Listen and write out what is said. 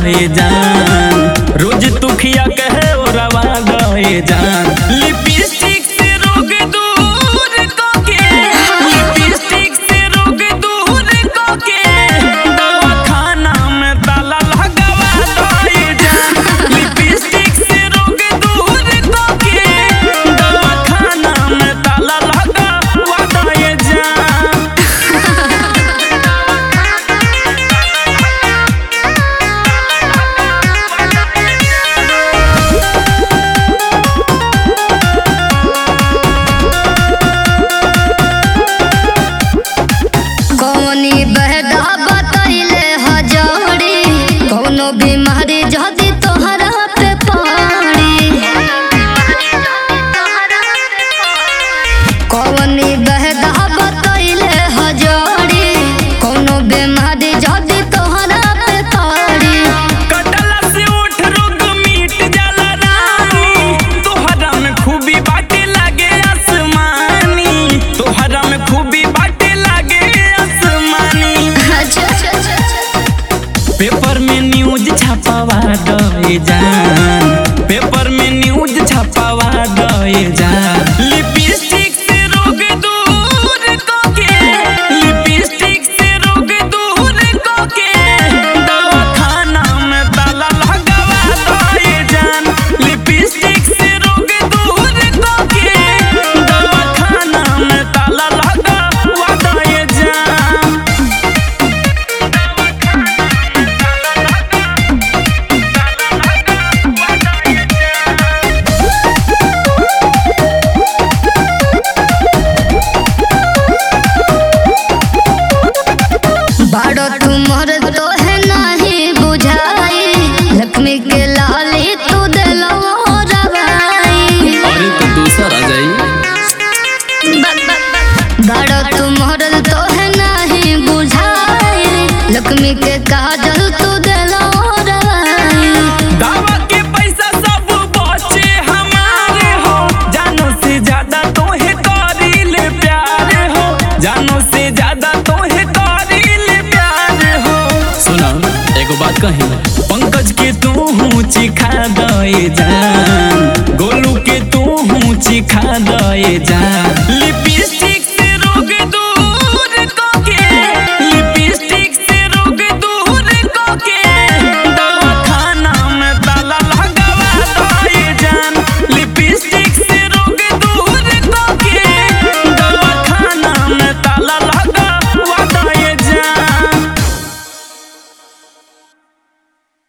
दे जान, रोज तू खिया कहे ओ रवा दे जान। लिपस्टिक से रोग दूर कोके, लिपस्टिक से रोग दूर कोके, दवाखाना में ताला लगवा दे जान। लिपस्टिक से रोग दूर कोके, दवाखाना में ताला लगवा दे जान। कौनी बहदा बतैले हजोड़ी, कौनो बीमारी जदी तोहरा पे पड़ी। कौनी बहदा बतैले हजोड़ी, कौनो बीमारी जदी तोहरा पे पड़ी। कटला से उठ रोग मिट जाला रानी, तोहरा में खूबी बाटे लागे आसमानी, तोहरा में खूबी बाटे लागे आसमानी। पेपर में न्यूज छपावा दे जान, पेपर में न्यूज छपावा दे जान। लिपस्टिक से रोग दूर कोके, लिपस्टिक से रोग दूर कोके, दवाखाना में ताला लगवा दे जान। लिपस्टिक से रोग दूर कोके, दवाखाना में ताला लगवा दे जान। बाड़ो तुमर तो है नहीं बुझाई, लक्ष्मी के लाली तू दिलो रवाई। अरे तो दूसरा आ जाई। बाड़ो तुमर तो है नहीं बुझाई, लक्ष्मी के काजल तू दिलो रवाई। दावा के पैसा सब बचे हमारे हो, जानो से ज्यादा तोहे करीले प्यार हो, जानो से ज्यादा तोहे करीले प्यार हो। सुना एगो बात कही, पंकज के तू चिखा दे जान, गोलू के तू चिखा दे जान।